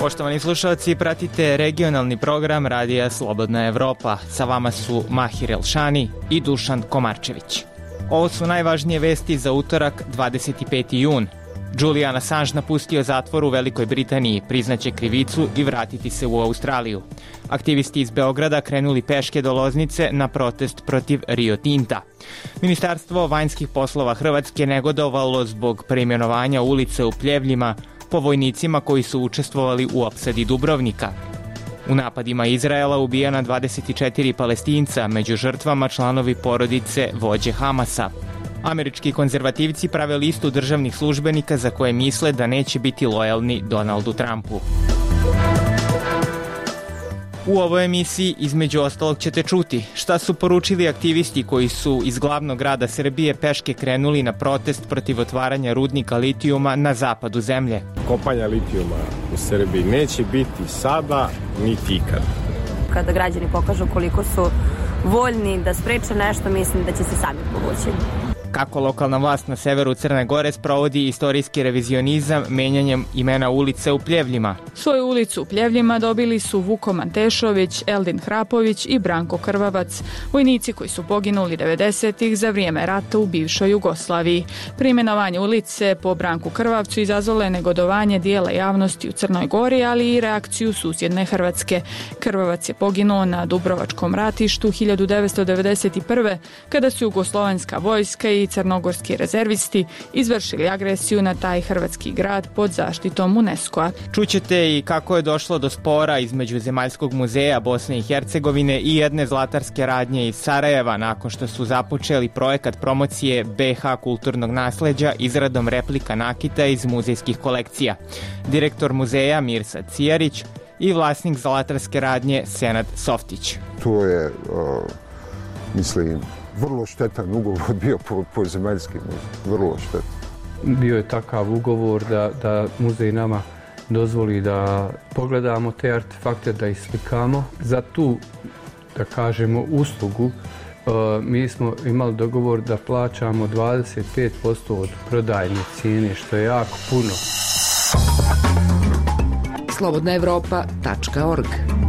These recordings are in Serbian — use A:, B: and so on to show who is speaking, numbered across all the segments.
A: Poštovani slušalci, pratite regionalni program Radija Slobodna Evropa. Sa vama su Mahir Elšani i Dušan Komarčević. Ovo su najvažnije vesti za utorak 25. jun. Julian Assange napustio zatvor u Velikoj Britaniji, priznaće krivicu i vratiti se u Australiju. Aktivisti iz Beograda krenuli peške do Loznice na protest protiv Rio Tinta. Ministarstvo vanjskih poslova Hrvatske negodovalo zbog preimenovanja ulice u Pljevljima po vojnicima koji su učestvovali u opsadi Dubrovnika. U napadima Izraela ubijena 24 Palestinca, među žrtvama članovi porodice vođe Hamasa. Američki konzervativci prave listu državnih službenika za koje misle da neće biti lojalni Donaldu Trumpu. U ovoj emisiji između ostalog ćete čuti šta su poručili aktivisti koji su iz glavnog grada Srbije peške krenuli na protest protiv otvaranja rudnika litijuma na zapadu zemlje.
B: Kopanja litijuma u Srbiji neće biti sada niti ikad.
C: Kada građani pokažu koliko su voljni da spreče nešto, mislim da će se sami povući.
A: Kako lokalna vlast na severu Crne Gore sprovodi istorijski revizionizam menjanjem imena ulice u Pljevljima.
D: Svoju ulicu u Pljevljima dobili su Vuko Mantešović, Eldin Hrapović i Branko Krvavac, vojnici koji su poginuli 90-ih za vrijeme rata u bivšoj Jugoslaviji. Preimenovanje ulice po Branku Krvavcu izazvalo je negodovanje dijela javnosti u Crnoj Gori, ali i reakciju susjedne Hrvatske. Krvavac je poginuo na Dubrovačkom ratištu 1991. kada su jugoslovenska vojska i crnogorski rezervisti izvršili agresiju na taj hrvatski grad pod zaštitom UNESCO-a.
A: Čućete i kako je došlo do spora između Zemaljskog muzeja Bosne i Hercegovine i jedne zlatarske radnje iz Sarajeva nakon što su započeli projekat promocije BiH kulturnog nasleđa izradom replika nakita iz muzejskih kolekcija. Direktor muzeja Mirsad Cijarić i vlasnik zlatarske radnje Senad Softić.
E: To je, mislim, vrlo štetan ugovor bio po Zemaljskim, vrlo štetan.
F: Bio je takav ugovor da muzej nama dozvoli da pogledamo te artefakte, da ih slikamo. Za tu, da kažemo, uslugu mi smo imali dogovor da plaćamo 25% od prodajne cijene, što je jako puno.
G: slobodnaevropa.org.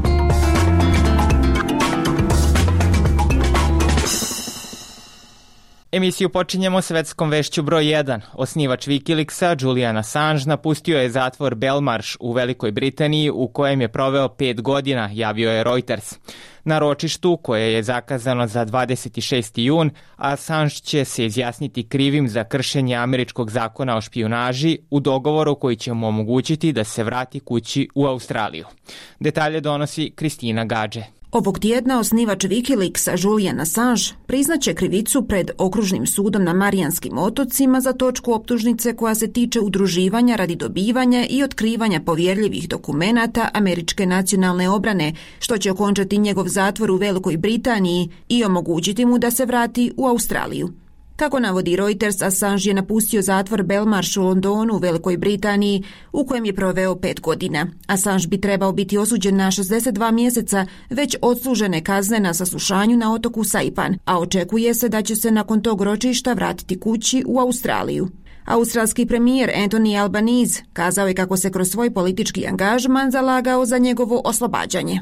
A: Emisiju počinjemo svetskom vešću broj 1. Osnivač Wikileaksa, Julian Assange, napustio je zatvor Belmarsh u Velikoj Britaniji u kojem je proveo 5 godina, javio je Reuters. Na ročištu, koje je zakazano za 26. jun, Assange će se izjasniti krivim za kršenje američkog zakona o špijunaži u dogovoru koji će mu omogućiti da se vrati kući u Australiju. Detalje donosi Kristina Gadže.
H: Ovog tjedna osnivač Wikileaksa Julian Assange priznaće krivicu pred okružnim sudom na Marijanskim otocima za točku optužnice koja se tiče udruživanja radi dobivanja i otkrivanja povjerljivih dokumenata američke nacionalne obrane, što će okončati njegov zatvor u Velikoj Britaniji i omogućiti mu da se vrati u Australiju. Kako navodi Reuters, Assange je napustio zatvor Belmarsh u Londonu u Velikoj Britaniji u kojem je proveo 5 godina. Assange bi trebao biti osuđen na 62 mjeseca već odslužene kazne na saslušanju na otoku Saipan, a očekuje se da će se nakon tog ročišta vratiti kući u Australiju. Australski premijer Anthony Albanese kazao je kako se kroz svoj politički angažman zalagao za njegovo oslobađanje.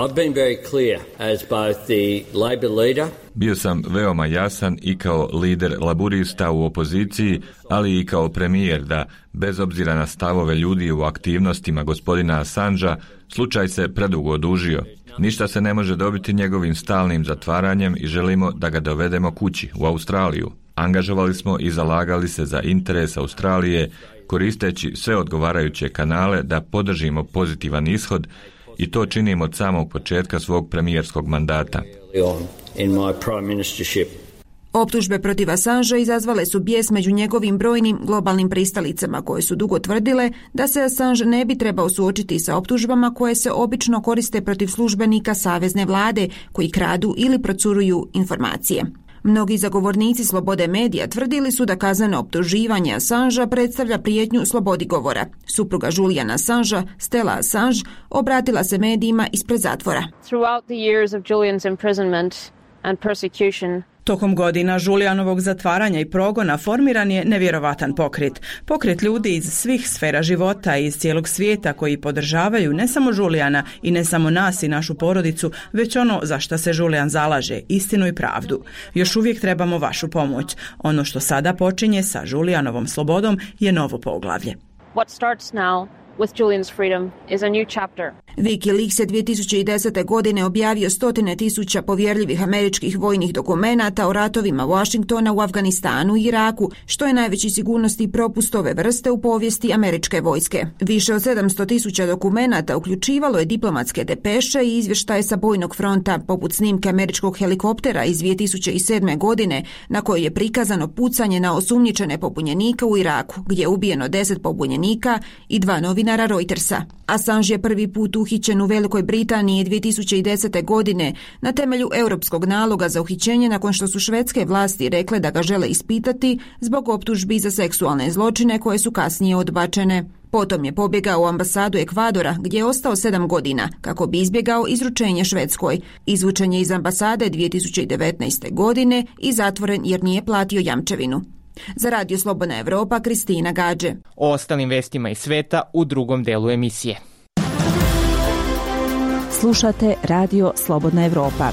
I: Bio sam veoma jasan i kao lider laburista u opoziciji, ali i kao premijer da, bez obzira na stavove ljudi u aktivnostima gospodina Assangea, slučaj se predugo odužio. Ništa se ne može dobiti njegovim stalnim zatvaranjem i želimo da ga dovedemo kući, u Australiju. Angažovali smo i zalagali se za interes Australije, koristeći sve odgovarajuće kanale da podržimo pozitivan ishod, i to činim od samog početka svog premijerskog mandata.
H: Optužbe protiv Assangea izazvale su bijes među njegovim brojnim globalnim pristalicama koje su dugo tvrdile da se Assange ne bi trebao suočiti sa optužbama koje se obično koriste protiv službenika savezne vlade koji kradu ili procuruju informacije. Mnogi zagovornici slobode medija tvrdili su da kazneno optuživanje Assangea predstavlja prijetnju slobodi govora. Supruga Juliana Assangea, Stella Assange, obratila se medijima ispred zatvora.
G: Tokom godina Žuljanovog zatvaranja i progona formiran je nevjerovatan pokret. Pokret ljudi iz svih sfera života i iz cijelog svijeta koji podržavaju ne samo Žuljana i ne samo nas i našu porodicu, već ono za šta se Žuljan zalaže, istinu i pravdu. Još uvijek trebamo vašu pomoć. Ono što sada počinje sa Žuljanovom slobodom je novo poglavlje.
J: What starts now with Julian's freedom is a new chapter.
H: Wikileaks je 2010. godine objavio stotine tisuća povjerljivih američkih vojnih dokumenata o ratovima Washingtona u Afganistanu i Iraku, što je najveći sigurnosni propust ove vrste u povijesti američke vojske. Više od 700 tisuća dokumenata uključivalo je diplomatske depeše i izvještaje sa bojnog fronta, poput snimke američkog helikoptera iz 2007. godine, na kojoj je prikazano pucanje na osumnjičene pobunjenike u Iraku, gdje je ubijeno 10 pobunjenika i 2 novinara Reutersa. Assange je prvi put uhićen u Velikoj Britaniji 2010. godine na temelju europskog naloga za uhićenje nakon što su švedske vlasti rekle da ga žele ispitati zbog optužbi za seksualne zločine koje su kasnije odbačene. Potom je pobjegao u ambasadu Ekvadora gdje je ostao 7 godina kako bi izbjegao izručenje Švedskoj. Izvučen je iz ambasade 2019. godine i zatvoren jer nije platio jamčevinu. Za Radio Slobodna Evropa, Kristina Gađe.
A: O ostalim vestima iz sveta u drugom delu emisije.
K: Slušate Radio Slobodna Evropa.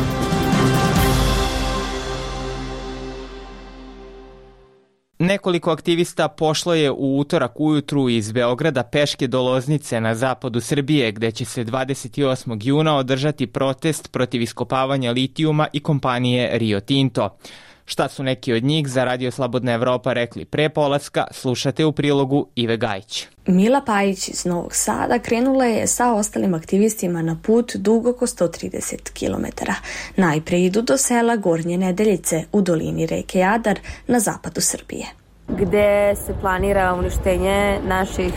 A: Nekoliko aktivista pošlo je u utorak ujutru iz Beograda peške do Loznice na zapadu Srbije, gde će se 28. juna održati protest protiv iskopavanja litijuma i kompanije Rio Tinto. Šta su neki od njih za Radio Slobodna Evropa rekli pre polaska, slušate u prilogu Ive Gajić.
L: Mila Pajić iz Novog Sada krenula je sa ostalim aktivistima na put dug oko 130 km. Najpre idu do sela Gornje Nedeljice u dolini reke Jadar na zapadu Srbije,
C: gde se planira uništenje naših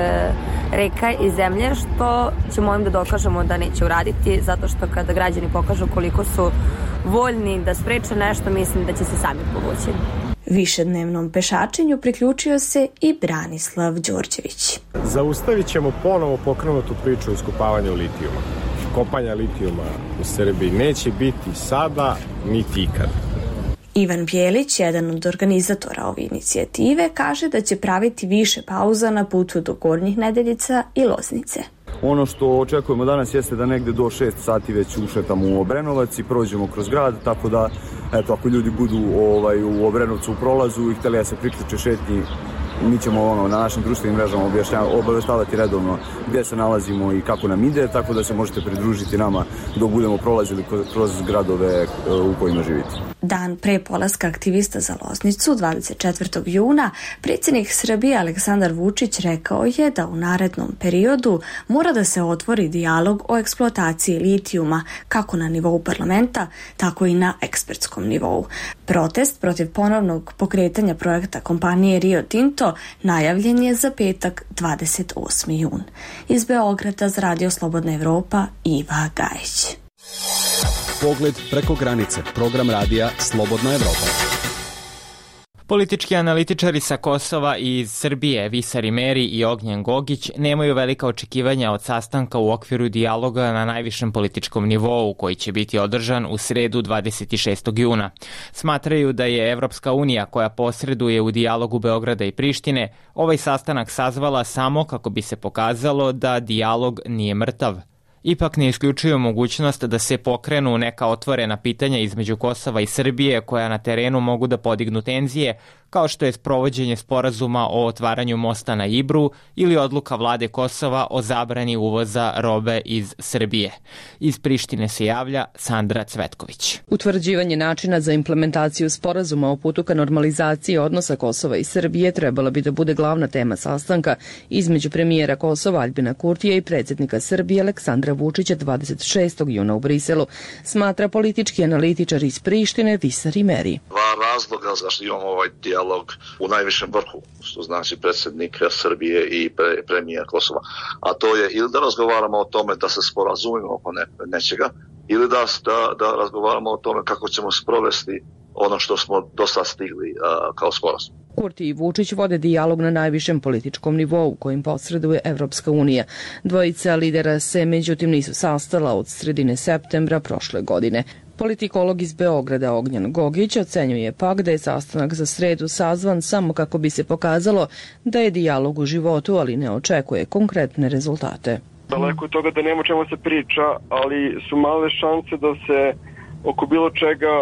C: reka i zemlje, što ćemo im da dokažemo da neće uraditi, zato što kada građani pokažu koliko su voljni da spreče nešto, mislim da će se sami povući.
L: Višednevnom pešačenju priključio se i Branislav Đorđević.
B: Zaustavit ćemo ponovo pokrenutu priču o iskopavanju litijuma. Kopanja litijuma u Srbiji neće biti sada niti ikad.
L: Ivan Bjelić, jedan od organizatora ove inicijative, kaže da će praviti više pauza na putu do Gornjih Nedeljica i Loznice.
M: Ono što očekujemo danas jeste da negde do 6 sati već ušetamo u Obrenovac i prođemo kroz grad, tako da eto, ako ljudi budu u Obrenovcu u prolazu i htjeli da se priključe šetnji, mi ćemo na našim društvenim mrežama obaveštavati redovno gdje se nalazimo i kako nam ide, tako da se možete pridružiti nama dok budemo prolazili kroz gradove u kojima živite.
L: Dan pre polaska aktivista za Loznicu, 24. juna, predsjednik Srbije Aleksandar Vučić rekao je da u narednom periodu mora da se otvori dijalog o eksploataciji litijuma, kako na nivou parlamenta, tako i na ekspertskom nivou. Protest protiv ponovnog pokretanja projekta kompanije Rio Tinto najavljen je za petak 28. jun. Iz Beograda za Radio Slobodna Evropa, Iva Gajić.
N: Pogled preko granice, program radija Slobodna Evropa.
A: Politički analitičari sa Kosova i iz Srbije, Visar Imeri i Ognjen Gogić, nemaju velika očekivanja od sastanka u okviru dijaloga na najvišem političkom nivou, koji će biti održan u sredu 26. juna. Smatraju da je Evropska unija, koja posreduje u dijalogu Beograda i Prištine, ovaj sastanak sazvala samo kako bi se pokazalo da dijalog nije mrtav. Ipak ne isključuju mogućnost da se pokrenu neka otvorena pitanja između Kosova i Srbije koja na terenu mogu da podignu tenzije, kao što je sprovođenje sporazuma o otvaranju mosta na Ibru ili odluka vlade Kosova o zabrani uvoza robe iz Srbije. Iz Prištine se javlja Sandra Cvetković.
O: Utvrđivanje načina za implementaciju sporazuma o putu ka normalizaciji odnosa Kosova i Srbije trebala bi da bude glavna tema sastanka između premijera Kosova Aljbina Kurtija i predsjednika Srbije Aleksandra Vučića 26. juna u Briselu, smatra politički analitičar iz Prištine Visar Imeri.
P: Razloga zašto imamo ovaj dijalog u najvišem vrhu, što znači predsjednik Srbije i premijer Kosova, a to je ili da razgovaramo o tome da se sporazumimo oko nečega, ili da razgovaramo o tome kako ćemo sprovesti ono što smo do sad stigli kao sporazum.
O: Kurti i Vučić vode dijalog na najvišem političkom nivou kojim posreduje Evropska unija. Dvojica lidera se međutim nisu sastala od sredine septembra prošle godine. Politikolog iz Beograda Ognjen Gogić ocenjuje pak da je sastanak za sredu sazvan samo kako bi se pokazalo da je dijalog u životu, ali ne očekuje konkretne rezultate.
Q: Daleko od toga da nema o čemu se priča, ali su male šanse da se oko bilo čega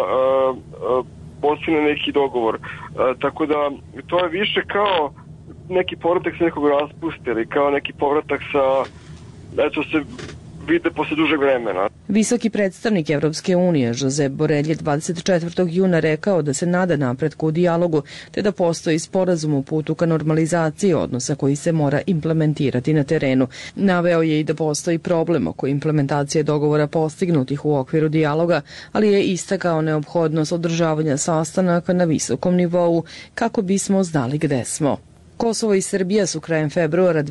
Q: postigne neki dogovor. Tako da to je više kao neki povratak sa nekog raspusta ili kao neki povratak sa, eto se vide posle dužeg vremena.
O: Visoki predstavnik Evropske unije Josep Borrell je 24. juna rekao da se nada napretku u dijalogu, te da postoji sporazum u putu ka normalizaciji odnosa koji se mora implementirati na terenu. Naveo je i da postoji problem oko implementacije dogovora postignutih u okviru dijaloga, ali je istakao neophodnost održavanja sastanaka na visokom nivou kako bismo znali gde smo. Kosovo i Srbija su krajem februara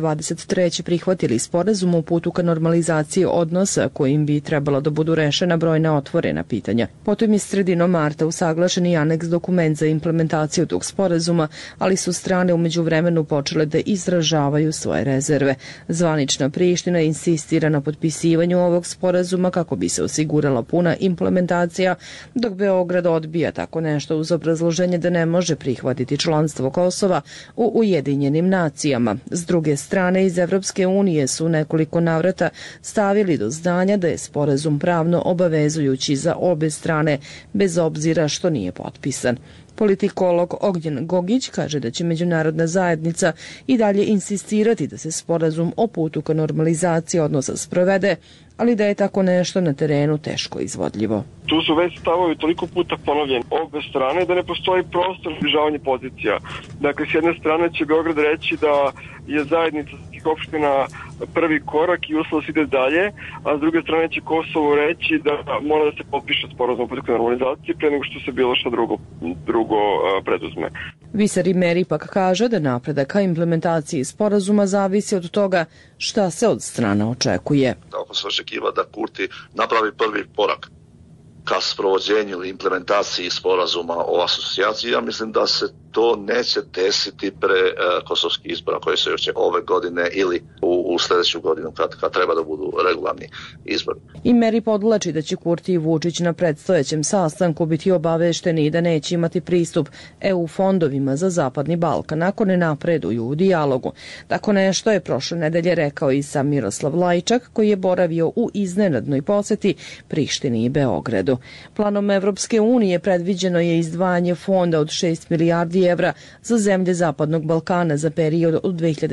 O: 2023. prihvatili sporazum u putu ka normalizaciji odnosa kojim bi trebalo da budu rešena brojna otvorena pitanja. Potom je sredinom marta usaglašen i aneks dokument za implementaciju tog sporazuma, ali su strane u međuvremenu počele da izražavaju svoje rezerve. Zvanična Priština insistira na potpisivanju ovog sporazuma kako bi se osigurala puna implementacija, dok Beograd odbija tako nešto uz obrazloženje da ne može prihvatiti članstvo Kosova u Ujedinjenim nacijama. S druge strane, iz Evropske unije su nekoliko navrata stavili do znanja da je sporazum pravno obavezujući za obe strane, bez obzira što nije potpisan. Politikolog Ognjen Gogić kaže da će međunarodna zajednica i dalje insistirati da se sporazum o putu ka normalizaciji odnosa sprovede, ali da je tako nešto na terenu teško izvodljivo.
Q: Tu su već stavovi toliko puta ponovljeni obe strane da ne postoji prostor za zbližavanje pozicija. Dakle, s jedne strane će Beograd reći da je zajednica svih opština prvi korak i uslov se ide dalje, a s druge strane će Kosovo reći da mora da se potpiše sporazum o putu ka normalizaciji pre nego što se bilo što drugo preduzme.
O: Visar Imeri pak kaže da napredak ka implementaciji sporazuma zavisi od toga šta se od strana očekuje.
P: Ako se očekiva da Kurti napravi prvi korak ka sprovođenju ili implementaciji sporazuma o asocijaciji, ja mislim da se to neće desiti pre kosovskih izbora koji se očekuju ove godine ili u sljedeću godinu kad treba da budu regularni izbori.
O: I Meri podvlači da će Kurti i Vučić na predstojećem sastanku biti obavešteni i da neće imati pristup EU fondovima za Zapadni Balkan ako ne napreduju u dijalogu. Tako nešto je prošle nedelje rekao i sam Miroslav Lajčak, koji je boravio u iznenadnoj poseti Prištini i Beogradu. Planom Evropske unije predviđeno je izdvajanje fonda od 6 milijardi evra za zemlje Zapadnog Balkana za period od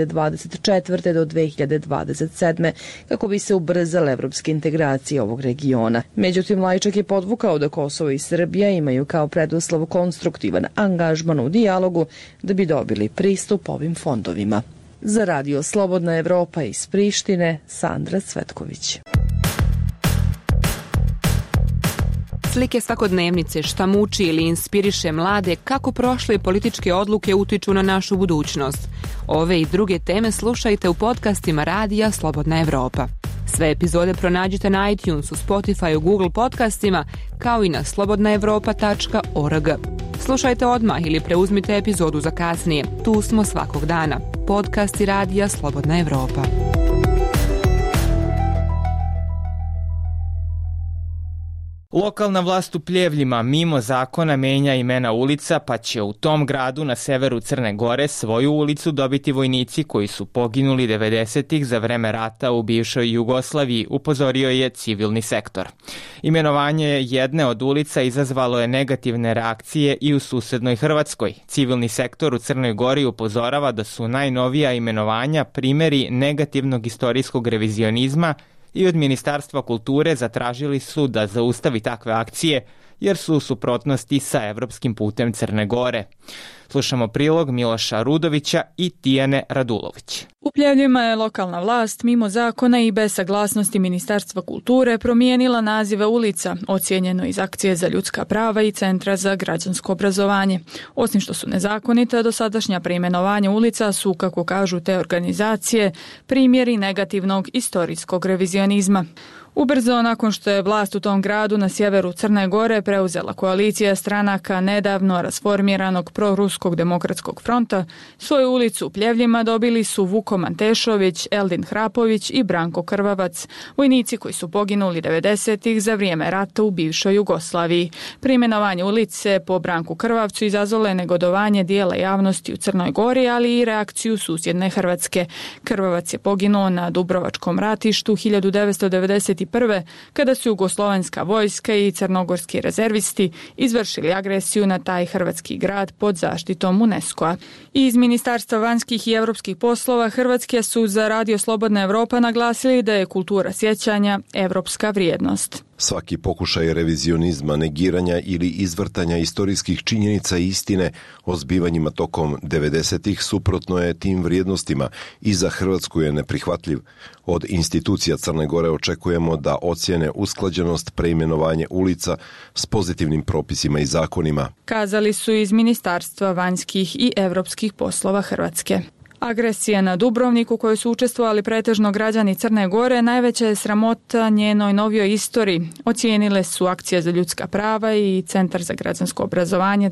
O: 2024. do 2027. kako bi se ubrzale evropske integracije ovog regiona. Međutim, Lajčak je podvukao da Kosovo i Srbija imaju kao preduslov konstruktivan angažman u dijalogu da bi dobili pristup ovim fondovima. Za Radio Slobodna Evropa iz Prištine, Sandra Cvetković.
R: Slike svakodnevnice, šta muči ili inspiriše mlade, kako prošle političke odluke utiču na našu budućnost. Ove i druge teme slušajte u podcastima Radija Slobodna Evropa. Sve epizode pronađite na iTunesu, Spotify, Google podcastima, kao i na slobodnaevropa.org. Slušajte odmah ili preuzmite epizodu za kasnije. Tu smo svakog dana. Podcasti Radija Slobodna Evropa.
A: Lokalna vlast u Pljevljima mimo zakona menja imena ulica, pa će u tom gradu na severu Crne Gore svoju ulicu dobiti vojnici koji su poginuli 90-ih za vreme rata u bivšoj Jugoslaviji, upozorio je civilni sektor. Imenovanje jedne od ulica izazvalo je negativne reakcije i u susednoj Hrvatskoj. Civilni sektor u Crnoj Gori upozorava da su najnovija imenovanja primeri negativnog istorijskog revizionizma i od Ministarstva kulture zatražili su da zaustavi takve akcije jer su u suprotnosti sa evropskim putem Crne Gore. Slušamo prilog Miloša Rudovića i Tijane Radulović.
D: U Pljevljima je lokalna vlast mimo zakona i bez saglasnosti Ministarstva kulture promijenila nazive ulica, ocijenjeno iz Akcije za ljudska prava i Centra za građansko obrazovanje. Osim što su nezakonite, dosadašnja preimenovanja ulica su, kako kažu te organizacije, primjeri negativnog istorijskog revizionizma. Ubrzo nakon što je vlast u tom gradu na sjeveru Crne Gore preuzela koalicija stranaka nedavno rasformiranog proruskog demokratskog fronta, svoju ulicu u Pljevljima dobili su Vuko Mantešović, Eldin Hrapović i Branko Krvavac, vojnici koji su poginuli 90-ih za vrijeme rata u bivšoj Jugoslaviji. Preimenovanje ulice po Branku Krvavcu izazvalo je negodovanje dijela javnosti u Crnoj Gori, ali i reakciju susjedne Hrvatske. Krvavac je poginuo na Dubrovačkom ratištu 1991. kada su jugoslovenska vojska i crnogorski rezervisti izvršili agresiju na taj hrvatski grad pod zaštitom UNESCO-a. Iz Ministarstva vanjskih i europskih poslova Hrvatske su za Radio Slobodna Evropa naglasili da je kultura sjećanja evropska vrijednost.
S: Svaki pokušaj revizionizma, negiranja ili izvrtanja istorijskih činjenica i istine o zbivanjima tokom 90-ih suprotno je tim vrijednostima i za Hrvatsku je neprihvatljiv. Od institucija Crne Gore očekujemo da ocjene usklađenost preimenovanje ulica s pozitivnim propisima i zakonima,
D: kazali su iz Ministarstva vanjskih i europskih poslova Hrvatske. Agresija na Dubrovnik u kojoj su učestvovali pretežno građani Crne Gore najveća je sramota njenoj novijoj istoriji. Ocijenile su Akcija za ljudska prava i Centar za građansko obrazovanje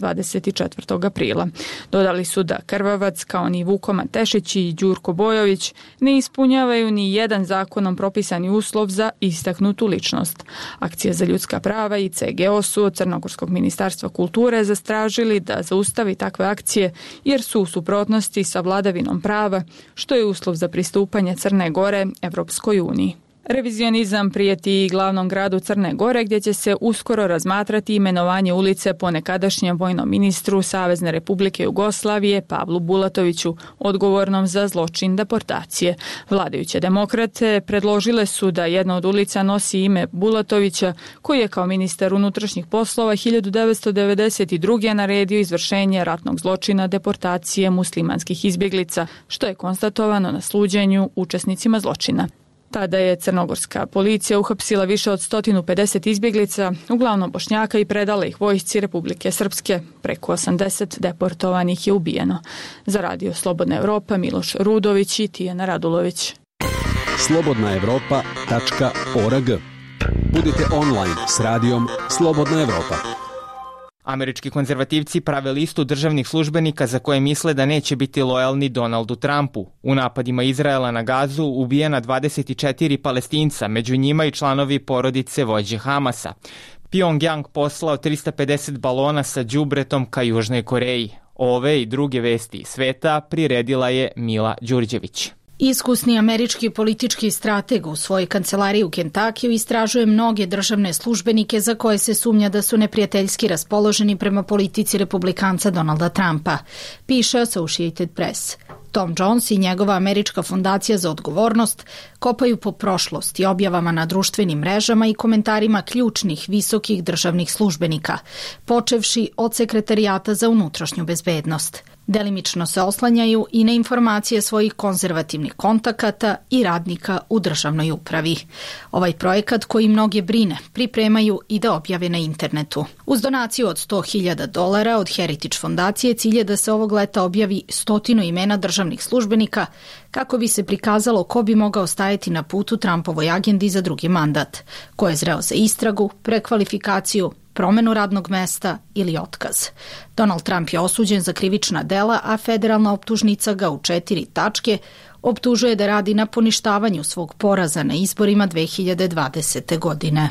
D: 24. aprila. Dodali su da Krvavac, kao ni Vuko Mantešić i Đurko Bojović, ne ispunjavaju ni jedan zakonom propisani uslov za istaknutu ličnost. Akcija za ljudska prava i CGO su od Crnogorskog ministarstva kulture zastražili da zaustavi takve akcije jer su u suprotnosti sa vladavinom prava, što je uslov za pristupanje Crne Gore Evropskoj uniji. Revizionizam prijeti i glavnom gradu Crne Gore, gdje će se uskoro razmatrati imenovanje ulice po nekadašnjem vojnom ministru Savezne Republike Jugoslavije Pavlu Bulatoviću, odgovornom za zločin deportacije. Vladajuće demokrate predložile su da jedna od ulica nosi ime Bulatovića, koji je kao ministar unutrašnjih poslova 1992. naredio izvršenje ratnog zločina deportacije muslimanskih izbjeglica, što je konstatovano na suđenju učesnicima zločina. Tada je crnogorska policija uhapsila više od 150 izbjeglica, uglavnom Bošnjaka, i predala ih vojsci Republike Srpske. Preko 80 deportovanih je ubijeno. Za Radio Slobodna Evropa Miloš Rudović i Tijana Radulović.
N: slobodnaevropa.org. Budite online s radijom Slobodna Evropa.
A: Američki konzervativci prave listu državnih službenika za koje misle da neće biti lojalni Donaldu Trumpu. U napadima Izraela na Gazu ubijena 24 Palestinca, među njima i članovi porodice vođe Hamasa. Pyongyang poslao 350 balona sa đubretom ka Južnoj Koreji. Ove i druge vesti iz sveta priredila je Mila Đurđević.
T: Iskusni američki politički strateg u svojoj kancelariji u Kentakiju istražuje mnoge državne službenike za koje se sumnja da su neprijateljski raspoloženi prema politici republikanca Donalda Trumpa, piše Associated Press. Tom Jones i njegova američka fondacija za odgovornost kopaju po prošlosti, objavama na društvenim mrežama i komentarima ključnih visokih državnih službenika, počevši od Sekretarijata za unutrašnju bezbednost. Delimično se oslanjaju i na informacije svojih konzervativnih kontakata i radnika u državnoj upravi. Ovaj projekat, koji mnoge brine, pripremaju i da objave na internetu. Uz donaciju od $100.000 od Heritage fondacije cilj je da se ovog leta objavi 100 imena državnih službenika kako bi se prikazalo ko bi mogao stajati na putu Trumpovoj agendi za drugi mandat, ko je zreo za istragu, prekvalifikaciju, promenu radnog mesta ili otkaz. Donald Trump je osuđen za krivična dela, a federalna optužnica ga u 4 tačke optužuje da radi na poništavanju svog poraza na izborima 2020. godine.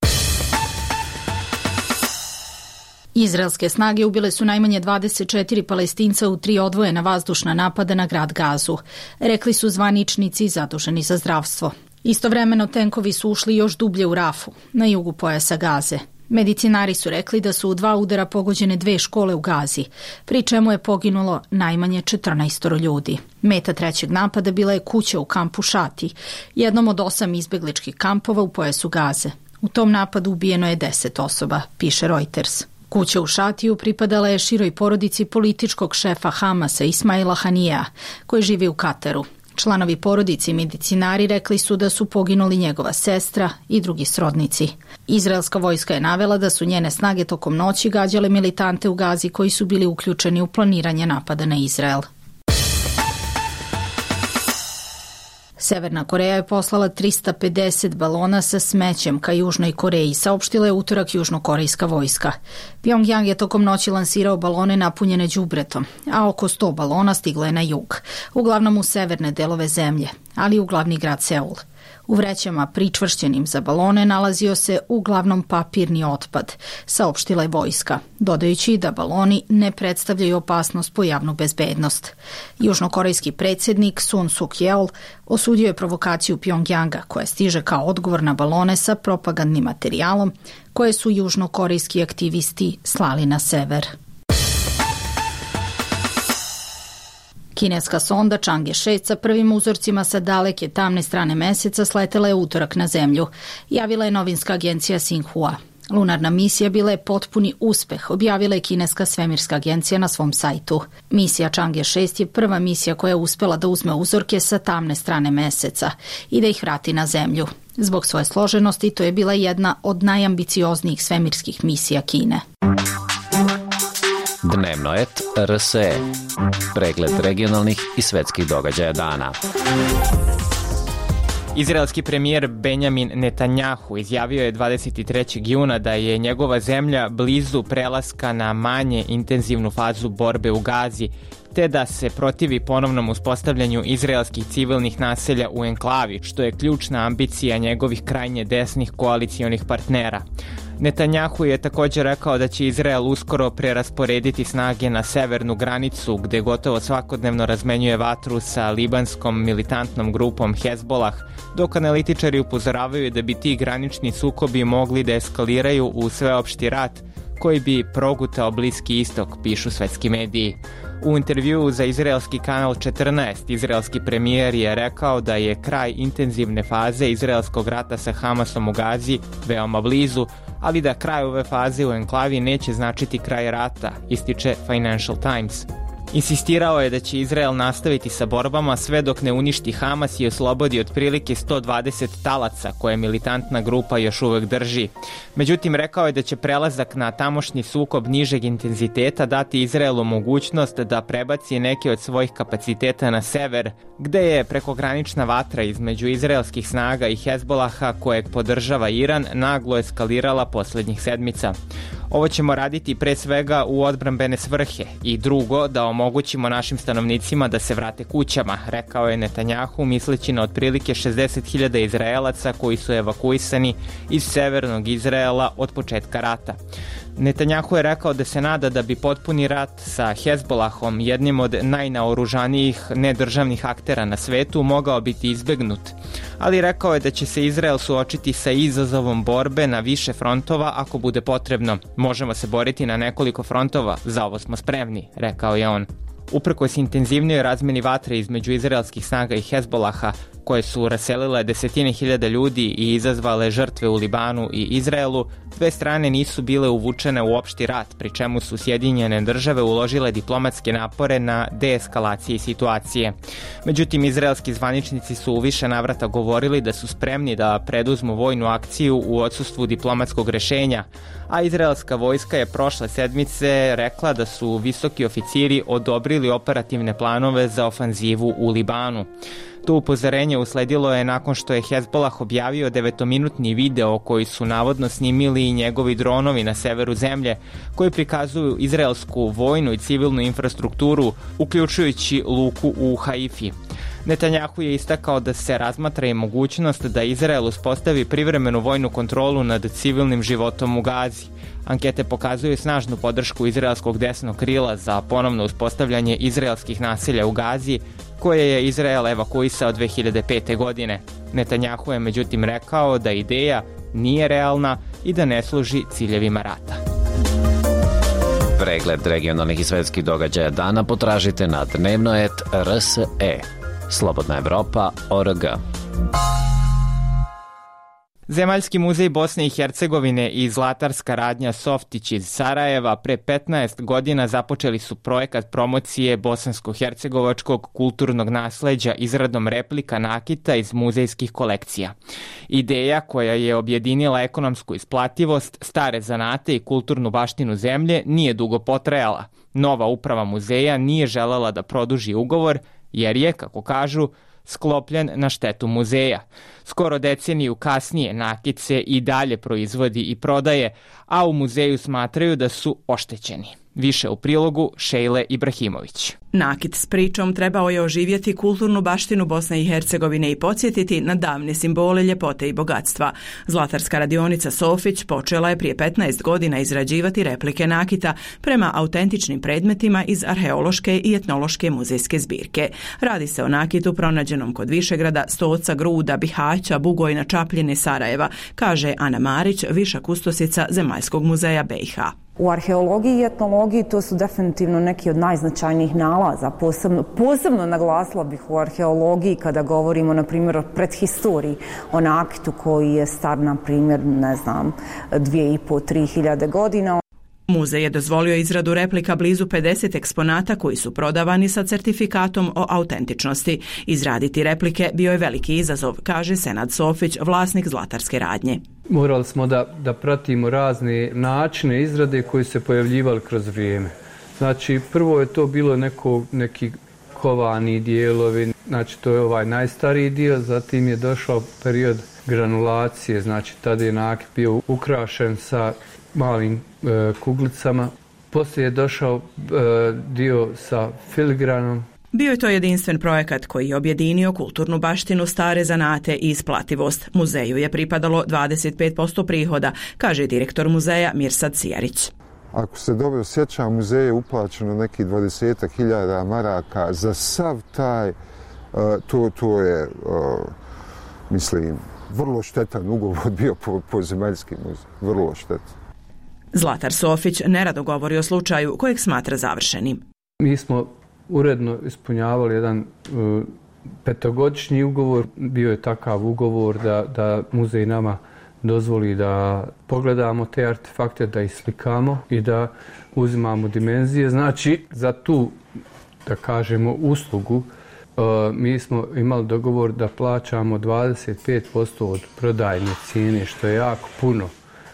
T: Izraelske snage ubile su najmanje 24 Palestinca u 3 odvojena vazdušna napada na grad Gazu, rekli su zvaničnici zaduženi za zdravstvo. Istovremeno tenkovi su ušli još dublje u Rafu, na jugu pojasa Gaze. Medicinari su rekli da su u 2 udara pogođene 2 škole u Gazi, pri čemu je poginulo najmanje 14 ljudi. Meta 3. napada bila je kuća u kampu Šati, jednom od 8 izbegličkih kampova u pojasu Gaze. U tom napadu ubijeno je 10 osoba, piše Reuters. Kuća u Šatiju pripadala je široj porodici političkog šefa Hamasa Ismaila Hanija, koji živi u Kataru. Članovi porodice i medicinari rekli su da su poginuli njegova sestra i drugi srodnici. Izraelska vojska je navela da su njene snage tokom noći gađale militante u Gazi koji su bili uključeni u planiranje napada na Izrael. Severna Koreja je poslala 350 balona sa smećem ka Južnoj Koreji, saopštila je utorak južnokorejska vojska. Pjongjang je tokom noći lansirao balone napunjene đubretom, a oko 100 balona stiglo je na jug, uglavnom u severne delove zemlje, ali i u glavni grad Seul. U vrećama pričvršćenim za balone nalazio se uglavnom papirni otpad, saopštila je vojska, dodajući da baloni ne predstavljaju opasnost po javnu bezbednost. Južnokorejski predsjednik Sun Suk-yeol osudio je provokaciju Pjongjanga koja stiže kao odgovor na balone sa propagandnim materijalom koje su južnokorejski aktivisti slali na sever. Kineska sonda Chang'e 6 sa prvim uzorcima sa daleke tamne strane meseca sletela je utorak na zemlju, javila je novinska agencija Xinhua. Lunarna misija bila je potpuni uspeh, objavila je kineska svemirska agencija na svom sajtu. Misija Chang'e 6 je prva misija koja je uspela da uzme uzorke sa tamne strane meseca i da ih vrati na zemlju. Zbog svoje složenosti to je bila jedna od najambicioznijih svemirskih misija Kine.
U: Dnevnoet RSE. Pregled regionalnih i svetskih događaja dana.
A: Izraelski premijer Benjamin Netanjahu izjavio je 23. juna da je njegova zemlja blizu prelaska na manje intenzivnu fazu borbe u Gazi, te da se protivi ponovnom uspostavljanju izraelskih civilnih naselja u enklavi, što je ključna ambicija njegovih krajnje desnih koalicionih partnera. Netanjahu je također rekao da će Izrael uskoro prerasporediti snage na severnu granicu, gde gotovo svakodnevno razmenjuje vatru sa libanskom militantnom grupom Hezbolah, dok analitičari upozoravaju da bi ti granični sukobi mogli da eskaliraju u sveopšti rat koji bi progutao Bliski istok, pišu svetski mediji. U intervjuu za izraelski kanal 14, izraelski premijer je rekao da je kraj intenzivne faze izraelskog rata sa Hamasom u Gazi veoma blizu, ali da kraj ove faze u enklavi neće značiti kraj rata, ističe Financial Times. Insistirao je da će Izrael nastaviti sa borbama sve dok ne uništi Hamas i oslobodi otprilike 120 talaca koje militantna grupa još uvek drži. Međutim, rekao je da će prelazak na tamošnji sukob nižeg intenziteta dati Izraelu mogućnost da prebaci neke od svojih kapaciteta na sever, gde je prekogranična vatra između izraelskih snaga i Hezbolaha, kojeg podržava Iran, naglo eskalirala poslednjih sedmica. Ovo ćemo raditi pre svega u odbrambene svrhe i drugo, da omogućimo našim stanovnicima da se vrate kućama, rekao je Netanjahu, misleći na otprilike 60.000 Izraelaca koji su evakuisani iz severnog Izraela od početka rata. Netanjahu je rekao da se nada da bi potpuni rat sa Hezbolahom, jednim od najnaoružanijih nedržavnih aktera na svetu, mogao biti izbegnut. Ali rekao je da će se Izrael suočiti sa izazovom borbe na više frontova ako bude potrebno. Možemo se boriti na nekoliko frontova, za ovo smo spremni, rekao je on. Uprkos intenzivnijoj razmeni vatre između izraelskih snaga i Hezbolaha, koje su raselile desetine hiljada ljudi i izazvale žrtve u Libanu i Izraelu, dve strane nisu bile uvučene u opšti rat, pri čemu su Sjedinjene države uložile diplomatske napore na deeskalaciji situacije. Međutim, izraelski zvaničnici su u više navrata govorili da su spremni da preduzmu vojnu akciju u odsustvu diplomatskog rešenja, a izraelska vojska je prošle sedmice rekla da su visoki oficiri odobrili operativne planove za ofanzivu u Libanu. To upozorenje usledilo je nakon što je Hezbolah objavio 9-minutni video koji su navodno snimili i njegovi dronovi na severu zemlje, koji prikazuju izraelsku vojnu i civilnu infrastrukturu, uključujući luku u Haifi. Netanjahu je istakao da se razmatra i mogućnost da Izrael uspostavi privremenu vojnu kontrolu nad civilnim životom u Gazi. Ankete pokazuju snažnu podršku izraelskog desnog krila za ponovno uspostavljanje izraelskih naselja u Gazi, koje je Izrael evakuisao 2005. godine. Netanjahu je međutim rekao da ideja nije realna i da ne služi ciljevima rata.
U: Pregled regionalnih i svetskih događaja dana potražite na dnevnoet.rse. Slobodna Evropa.org.
A: Zemaljski muzej Bosne i Hercegovine i zlatarska radnja Softić iz Sarajeva pre 15 godina započeli su projekat promocije bosansko-hercegovačkog kulturnog nasleđa izradom replika nakita iz muzejskih kolekcija. Ideja koja je objedinila ekonomsku isplativost, stare zanate i kulturnu baštinu zemlje nije dugo potrajala. Nova uprava muzeja nije želela da produži ugovor jer je, kako kažu, sklopljen na štetu muzeja. Skoro deceniju kasnije nakit se i dalje proizvodi i prodaje, a u muzeju smatraju da su oštećeni. Više u prilogu Šejle Ibrahimović.
G: Nakit s pričom trebao je oživjeti kulturnu baštinu Bosne i Hercegovine i podsjetiti na davne simbole ljepote i bogatstva. Zlatarska radionica Sofić počela je prije 15 godina izrađivati replike nakita prema autentičnim predmetima iz arheološke i etnološke muzejske zbirke. Radi se o nakitu pronađenom kod Višegrada, Stoca, Gruda, Bihaća, Bugojna, Čapljine, Sarajeva, kaže Ana Marić, viša kustosica Zemaljskog muzeja BiH.
E: U arheologiji i etnologiji to su definitivno neki od najznačajnijih nalaza. Posebno naglasila bih u arheologiji kada govorimo, na primjer, o prethistoriji, o nakitu koji je star, na primjer, 2.500–3.000 godina.
G: Muzej je dozvolio izradu replika blizu 50 eksponata koji su prodavani sa certifikatom o autentičnosti. Izraditi replike bio je veliki izazov, kaže Senad Sofić, vlasnik zlatarske radnje.
F: Morali smo da pratimo razne načine izrade koji se pojavljivali kroz vrijeme. Znači, prvo je to bilo neki kovani dijelovi, znači to je ovaj najstariji dio, zatim je došao period granulacije, znači tada je nakit bio ukrašen sa malim kuglicama. Poslije je došao dio sa filigranom.
G: Bio je to jedinstven projekat koji je objedinio kulturnu baštinu, stare zanate i isplativost. Muzeju je pripadalo 25% prihoda, kaže direktor muzeja Mirsad Cijarić.
V: Ako se dobro sjećam, muzeju je uplaćeno nekih 20.000 maraka za sav taj, to je, mislim, vrlo štetan ugovor bio po Zemaljski muzej, vrlo štetan.
G: Zlatar Sofić nerado govori o slučaju kojeg smatra završenim.
F: Mi smo uredno ispunjavali jedan petogodišnji ugovor. Bio je takav ugovor da muzej nama dozvoli da pogledamo te artefakte, da ih slikamo i da uzimamo dimenzije. Znači, za tu, da kažemo, uslugu mi smo imali dogovor da plaćamo 25% od prodajne cijene, što je jako puno.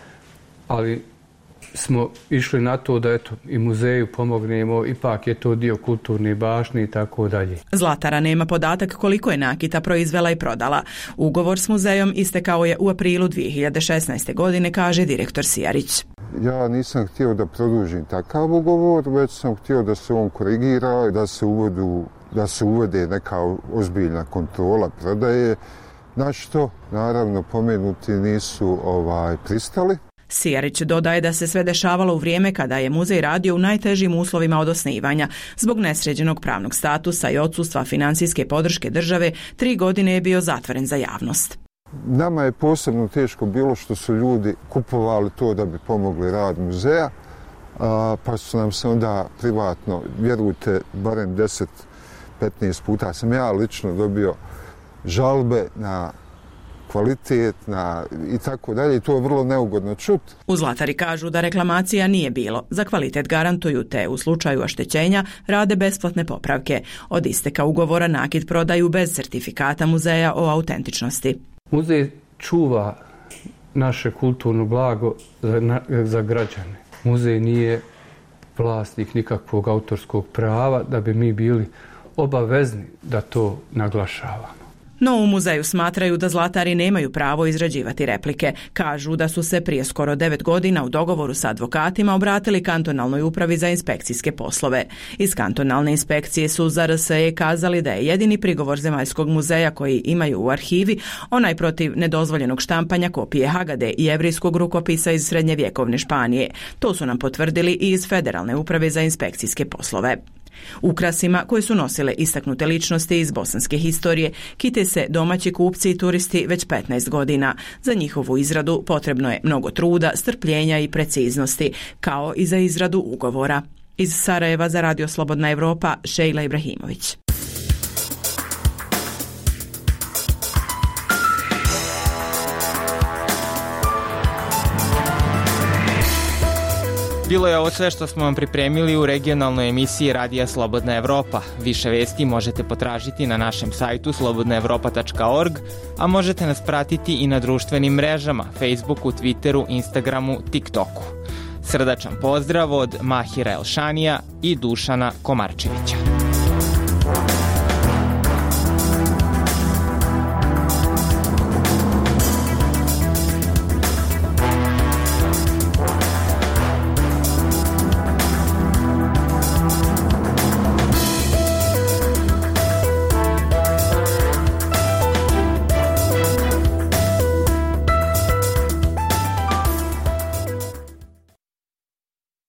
F: Ali smo išli na to da i muzeju pomognemo, ipak je to dio kulturne baštine i tako dalje.
G: Zlatara nema podatak koliko je nakita proizvela i prodala. Ugovor s muzejom istekao je u aprilu 2016. godine, kaže direktor Sijarić.
V: Ja nisam htio da produžim takav ugovor, već sam htio da se on korigira, da se uvede neka ozbiljna kontrola prodaje, na što naravno pomenuti nisu pristali.
G: Sijarić dodaje da se sve dešavalo u vrijeme kada je muzej radio u najtežim uslovima od osnivanja. Zbog nesređenog pravnog statusa i odsustva financijske podrške države, 3 godine je bio zatvoren za javnost.
V: Nama je posebno teško bilo što su ljudi kupovali to da bi pomogli rad muzeja, pa su nam se onda privatno, vjerujte, barem 10-15 puta sam ja lično dobio žalbe na kvalitet i tako dalje, i to je vrlo neugodno čuti.
G: U Zlatari kažu da reklamacija nije bilo. Za kvalitet garantuju, te u slučaju oštećenja rade besplatne popravke. Od isteka ugovora nakit prodaju bez certifikata muzeja o autentičnosti.
F: Muzej čuva naše kulturno blago za građane. Muzej nije vlasnik nikakvog autorskog prava da bi mi bili obavezni da to naglašavamo.
G: No u muzeju smatraju da zlatari nemaju pravo izrađivati replike. Kažu da su se prije skoro 9 godina u dogovoru sa advokatima obratili kantonalnoj upravi za inspekcijske poslove. Iz kantonalne inspekcije su za RSE kazali da je jedini prigovor Zemaljskog muzeja koji imaju u arhivi onaj protiv nedozvoljenog štampanja kopije Hagade i jevrijskog rukopisa iz srednjevjekovne Španije. To su nam potvrdili i iz Federalne uprave za inspekcijske poslove. Ukrasima koje su nosile istaknute ličnosti iz bosanske historije kite se domaći kupci i turisti već 15 godina. Za njihovu izradu potrebno je mnogo truda, strpljenja i preciznosti, kao i za izradu ugovora. Iz Sarajeva za Radio Slobodna Evropa, Šejla Ibrahimović.
A: Bilo je ovo sve što smo vam pripremili u regionalnoj emisiji Radija Slobodna Evropa. Više vesti možete potražiti na našem sajtu slobodnaevropa.org, a možete nas pratiti i na društvenim mrežama, Facebooku, Twitteru, Instagramu, TikToku. Srdačan pozdrav od Mahira Elšanija i Dušana Komarčevića.